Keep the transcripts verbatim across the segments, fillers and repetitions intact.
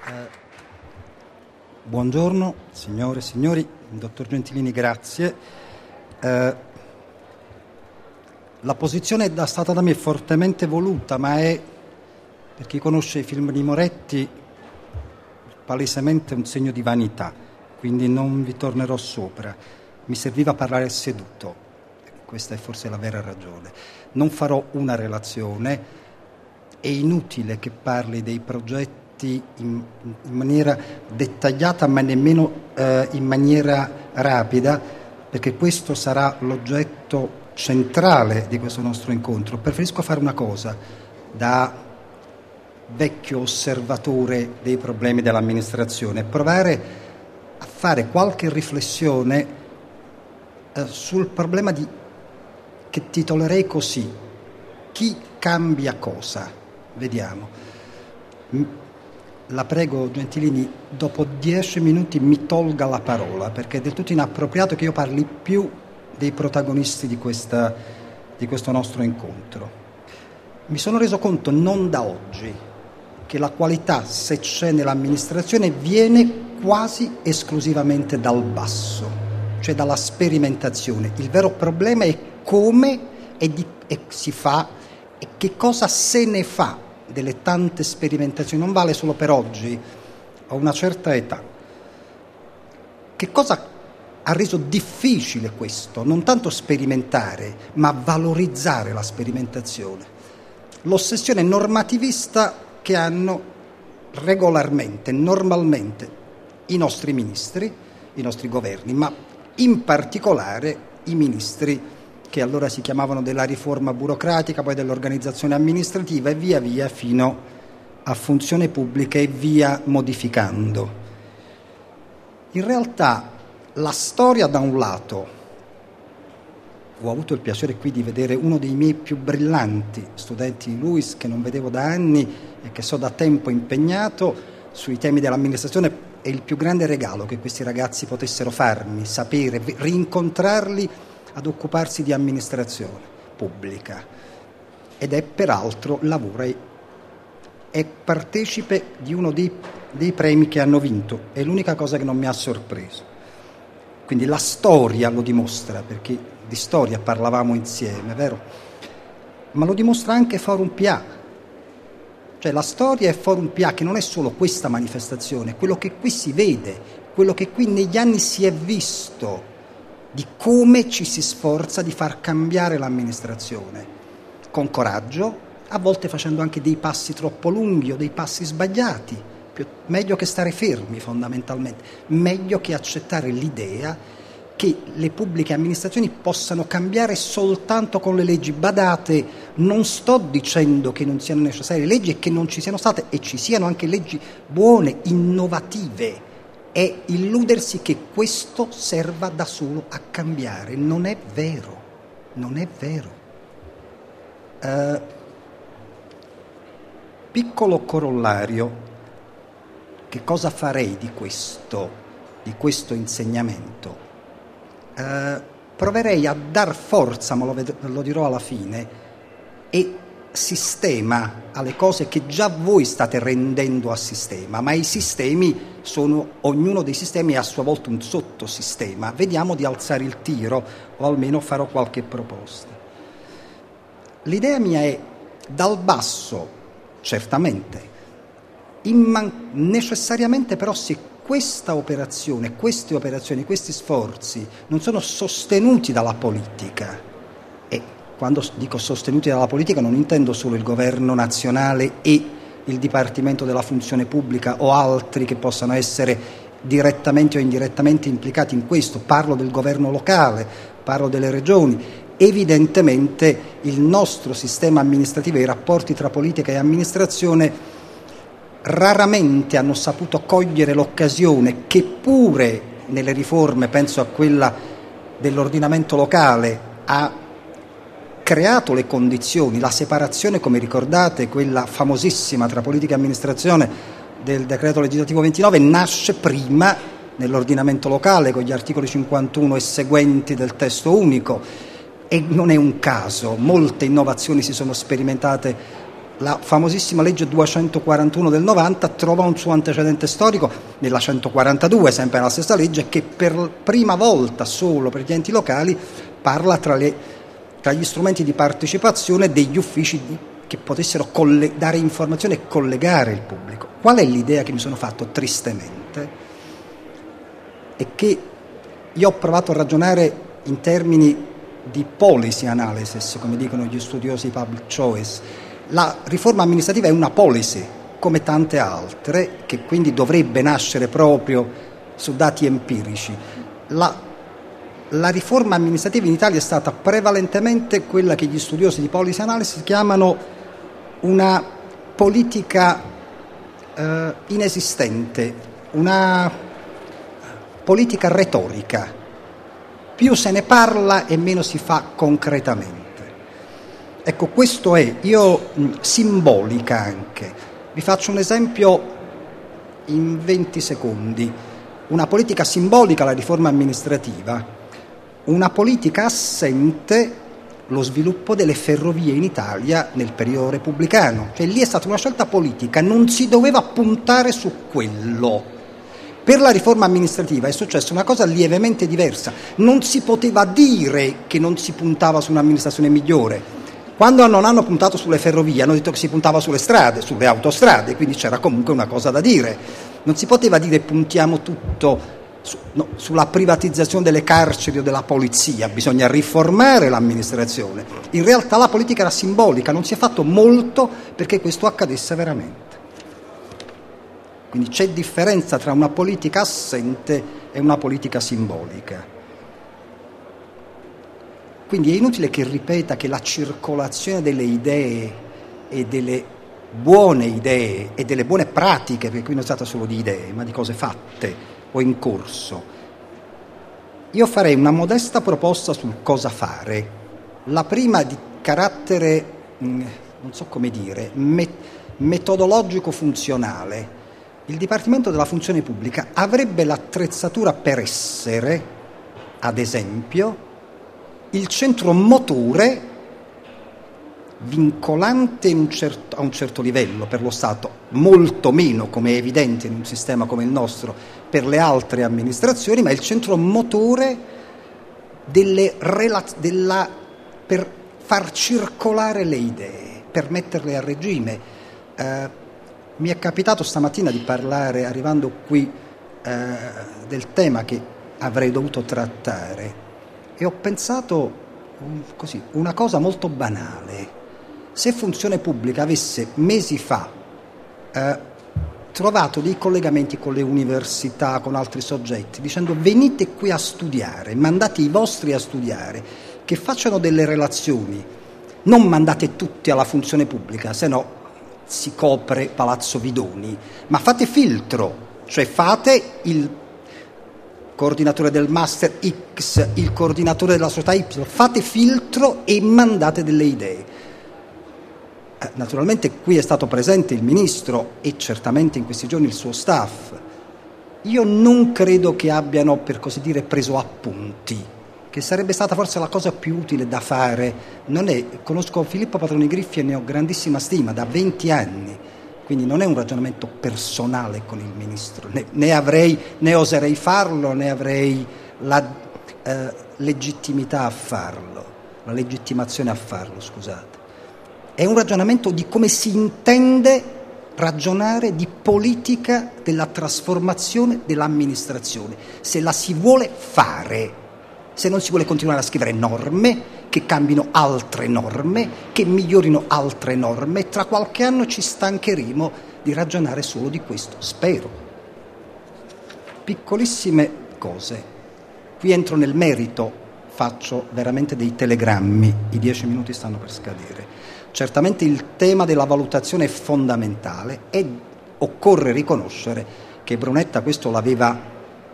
Eh, buongiorno signore e signori, dottor Gentilini, grazie. Eh, la posizione è stata da me fortemente voluta, ma è, per chi conosce i film di Moretti, palesemente un segno di vanità, quindi non vi tornerò sopra. Mi serviva parlare seduto, questa è forse la vera ragione. Non farò una relazione, è inutile che parli dei progetti in, in maniera dettagliata, ma nemmeno eh, in maniera rapida, perché questo sarà l'oggetto centrale di questo nostro incontro. Preferisco fare una cosa da vecchio osservatore dei problemi dell'amministrazione, provare a fare qualche riflessione eh, sul problema di, che titolerei così: chi cambia cosa? Vediamo. La prego, Gentilini, dopo dieci minuti mi tolga la parola, perché è del tutto inappropriato che io parli più dei protagonisti di, questa, di questo nostro incontro. Mi sono reso conto non da oggi che la qualità, se c'è nell'amministrazione, viene quasi esclusivamente dal basso, cioè dalla sperimentazione. Il vero problema è come e, di, e si fa e che cosa se ne fa delle tante sperimentazioni. Non vale solo per oggi, a una certa età. Che cosa ha reso difficile questo? Non tanto sperimentare, ma valorizzare la sperimentazione. L'ossessione normativista che hanno regolarmente, normalmente, i nostri ministri, i nostri governi, ma in particolare i ministri che allora si chiamavano della riforma burocratica, poi dell'organizzazione amministrativa e via via fino a funzione pubblica e via modificando. In realtà la storia, da un lato, ho avuto il piacere qui di vedere uno dei miei più brillanti studenti di Luis, che non vedevo da anni e che so da tempo impegnato sui temi dell'amministrazione, è il più grande regalo che questi ragazzi potessero farmi, sapere, rincontrarli ad occuparsi di amministrazione pubblica, ed è peraltro lavora e è partecipe di uno dei, dei premi che hanno vinto. È l'unica cosa che non mi ha sorpreso. Quindi la storia lo dimostra, perché di storia parlavamo insieme, vero? Ma lo dimostra anche Forum P A. Cioè la storia è Forum P A, che non è solo questa manifestazione, quello che qui si vede, quello che qui negli anni si è visto, di come ci si sforza di far cambiare l'amministrazione, con coraggio, a volte facendo anche dei passi troppo lunghi o dei passi sbagliati, più, meglio che stare fermi fondamentalmente, meglio che accettare l'idea che le pubbliche amministrazioni possano cambiare soltanto con le leggi. Badate, non sto dicendo che non siano necessarie leggi e che non ci siano state, e ci siano anche leggi buone, innovative. È illudersi che questo serva da solo a cambiare. Non è vero, non è vero. Uh, piccolo corollario, che cosa farei di questo, di questo insegnamento? Uh, proverei a dar forza, ma lo, ved- lo dirò alla fine, e sistema alle cose che già voi state rendendo a sistema, ma i sistemi sono, ognuno dei sistemi è a sua volta un sottosistema. Vediamo di alzare il tiro, o almeno farò qualche proposta. L'idea mia è dal basso, certamente, imman- necessariamente però, se questa operazione, queste operazioni, questi sforzi non sono sostenuti dalla politica, quando dico sostenuti dalla politica non intendo solo il governo nazionale e il Dipartimento della Funzione Pubblica o altri che possano essere direttamente o indirettamente implicati in questo, parlo del governo locale, parlo delle regioni. Evidentemente il nostro sistema amministrativo e i rapporti tra politica e amministrazione raramente hanno saputo cogliere l'occasione che pure nelle riforme, penso a quella dell'ordinamento locale, ha creato le condizioni, la separazione, come ricordate, quella famosissima tra politica e amministrazione del decreto legislativo ventinove, nasce prima nell'ordinamento locale con gli articoli cinquantuno e seguenti del testo unico, e non è un caso, molte innovazioni si sono sperimentate la famosissima legge duecentoquarantuno del novanta trova un suo antecedente storico nella centoquarantadue, sempre nella stessa legge, che per prima volta solo per gli enti locali parla tra, le, tra gli strumenti di partecipazione degli uffici di, che potessero colle, dare informazioni e collegare il pubblico. Qual è l'idea che mi sono fatto tristemente? È che io ho provato a ragionare in termini di policy analysis, come dicono gli studiosi di public choice. La riforma amministrativa è una policy, come tante altre, che quindi dovrebbe nascere proprio su dati empirici. La, la riforma amministrativa in Italia è stata prevalentemente quella che gli studiosi di policy analysis chiamano una politica eh, inesistente, una politica retorica. Più se ne parla e meno si fa concretamente. Ecco, questo è, io, simbolica anche. Vi faccio un esempio in venti secondi. Una politica simbolica, la riforma amministrativa, una politica assente, lo sviluppo delle ferrovie in Italia nel periodo repubblicano. Cioè lì è stata una scelta politica, non si doveva puntare su quello. Per la riforma amministrativa è successa una cosa lievemente diversa. Non si poteva dire che non si puntava su un'amministrazione migliore. Quando non hanno puntato sulle ferrovie hanno detto che si puntava sulle strade, sulle autostrade, quindi c'era comunque una cosa da dire. Non si poteva dire puntiamo tutto su, no, sulla privatizzazione delle carceri o della polizia, bisogna riformare l'amministrazione. In realtà la politica era simbolica, non si è fatto molto perché questo accadesse veramente. Quindi c'è differenza tra una politica assente e una politica simbolica. Quindi è inutile che ripeta che la circolazione delle idee e delle buone idee e delle buone pratiche, perché qui non si tratta solo di idee, ma di cose fatte o in corso. Io farei una modesta proposta sul cosa fare. La prima di carattere, non so come dire, metodologico-funzionale. Il Dipartimento della Funzione Pubblica avrebbe l'attrezzatura per essere, ad esempio, il centro motore vincolante in un certo, a un certo livello per lo Stato, molto meno, come è evidente in un sistema come il nostro, per le altre amministrazioni, ma il centro motore delle relaz- della, per far circolare le idee, per metterle a regime. Eh, mi è capitato stamattina di parlare, arrivando qui, eh, del tema che avrei dovuto trattare. E ho pensato così, una cosa molto banale. Se Funzione Pubblica avesse mesi fa eh, trovato dei collegamenti con le università, con altri soggetti, dicendo venite qui a studiare, mandate i vostri a studiare, che facciano delle relazioni, non mandate tutti alla Funzione Pubblica, se no si copre Palazzo Vidoni, ma fate filtro, cioè fate il coordinatore del master X, il coordinatore della società Y, fate filtro e mandate delle idee. Eh, naturalmente qui è stato presente il ministro e certamente in questi giorni il suo staff. Io non credo che abbiano, per così dire, preso appunti, che sarebbe stata forse la cosa più utile da fare. Non è, conosco Filippo Patroni Griffi e ne ho grandissima stima, da venti anni. Quindi non è un ragionamento personale con il ministro, né, né avrei, né oserei farlo, né avrei la eh, legittimità a farlo, la legittimazione a farlo, scusate. È un ragionamento di come si intende ragionare di politica della trasformazione dell'amministrazione, se la si vuole fare, se non si vuole continuare a scrivere norme che cambino altre norme, che migliorino altre norme. Tra qualche anno ci stancheremo di ragionare solo di questo, spero. Piccolissime cose. Qui entro nel merito, faccio veramente dei telegrammi, i dieci minuti stanno per scadere. Certamente il tema della valutazione è fondamentale e occorre riconoscere che Brunetta questo l'aveva,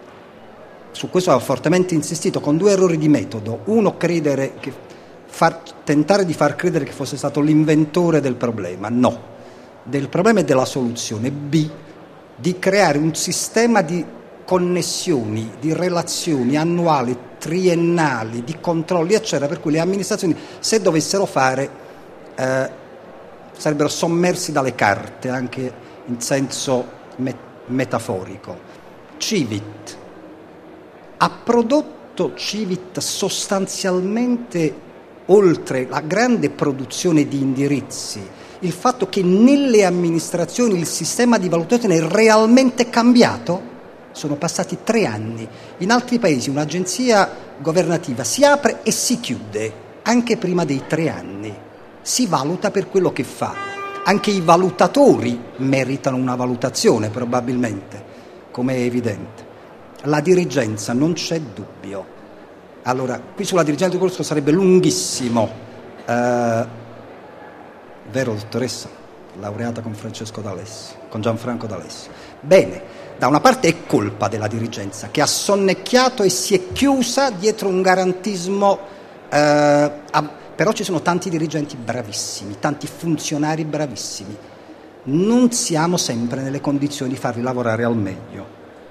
su questo aveva fortemente insistito, con due errori di metodo. Uno, credere che Far, tentare di far credere che fosse stato l'inventore del problema, no, del problema e della soluzione. B, di creare un sistema di connessioni, di relazioni annuali, triennali, di controlli, eccetera, per cui le amministrazioni, se dovessero fare, eh, sarebbero sommersi dalle carte, anche in senso met- metaforico. Civit. Ha prodotto Civit sostanzialmente, oltre la grande produzione di indirizzi, il fatto che nelle amministrazioni il sistema di valutazione è realmente cambiato? Sono passati tre anni. In altri paesi un'agenzia governativa si apre e si chiude anche prima dei tre anni. Si valuta per quello che fa. Anche i valutatori meritano una valutazione, probabilmente, come è evidente. La dirigenza, non c'è dubbio. Allora, qui sulla dirigenza di corso sarebbe lunghissimo. Eh, vero, dottoressa? Laureata con Francesco D'Alessio, con Gianfranco D'Alessio. Bene. Da una parte è colpa della dirigenza che ha sonnecchiato e si è chiusa dietro un garantismo, eh, a, però ci sono tanti dirigenti bravissimi, tanti funzionari bravissimi. Non siamo sempre nelle condizioni di farli lavorare al meglio.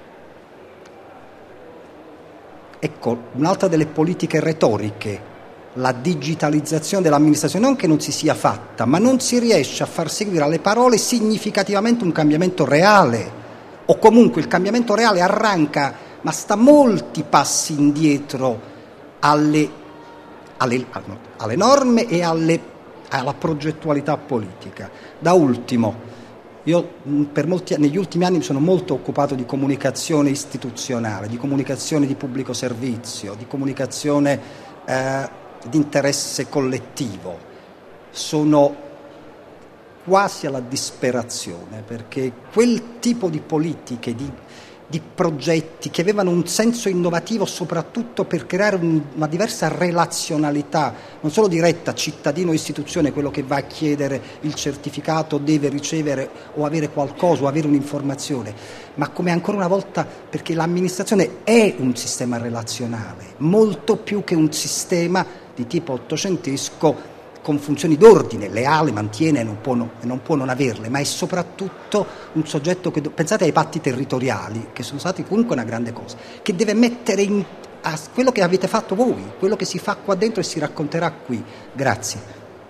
Ecco, un'altra delle politiche retoriche, la digitalizzazione dell'amministrazione, non che non si sia fatta, ma non si riesce a far seguire alle parole significativamente un cambiamento reale. O comunque il cambiamento reale arranca, ma sta molti passi indietro alle, alle, alle norme e alle, alla progettualità politica. Da ultimo, io per molti, negli ultimi anni mi sono molto occupato di comunicazione istituzionale, di comunicazione di pubblico servizio, di comunicazione eh, di interesse collettivo. Sono quasi alla disperazione, perché quel tipo di politiche, di, di progetti che avevano un senso innovativo soprattutto per creare un, una diversa relazionalità, non solo diretta cittadino-istituzione, quello che va a chiedere il certificato deve ricevere o avere qualcosa o avere un'informazione, ma come ancora una volta, perché l'amministrazione è un sistema relazionale, molto più che un sistema di tipo ottocentesco con funzioni d'ordine, leale, mantiene e non può, no, non può non averle, ma è soprattutto un soggetto che, pensate ai patti territoriali, che sono stati comunque una grande cosa, che deve mettere in a quello che avete fatto voi, quello che si fa qua dentro e si racconterà qui. Grazie.